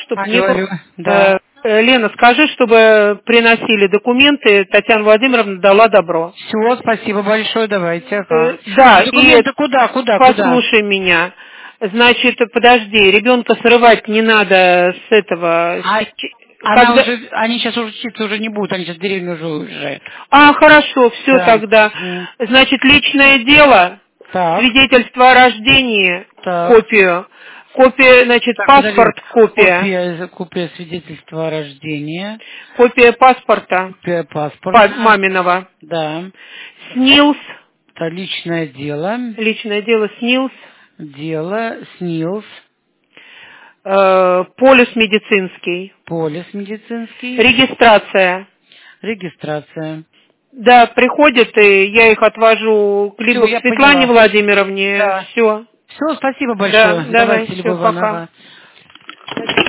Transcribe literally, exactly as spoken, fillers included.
чтобы алло, не было... алло. Да. Э, Лена, скажи, чтобы приносили документы, Татьяна Владимировна дала добро. Все, спасибо большое, давайте. Ага. Э, да, Документы и куда, куда, куда? послушай меня. Значит, подожди, ребенка срывать не надо с этого... А, она Когда... уже, они сейчас уже учиться уже не будут, они сейчас в деревню уже уезжают. А, хорошо, все Да. тогда. М. Значит, личное дело, Так, свидетельство о рождении, так. копию, копия, значит, Так, подожди. паспорт, копия, Копия, копия свидетельства о рождении, копия паспорта копия па- паспорта, маминого, да. СНИЛС, Это личное дело, личное дело СНИЛС, дело, СНИЛС, э, полис медицинский, полис медицинский, регистрация. регистрация. Да, приходят, и я их отвожу к- Все, либо к я Светлане поняла. Владимировне, Да. все. Все, спасибо Да, большое. давай, Давайте, все, Любовь пока. Ивановна.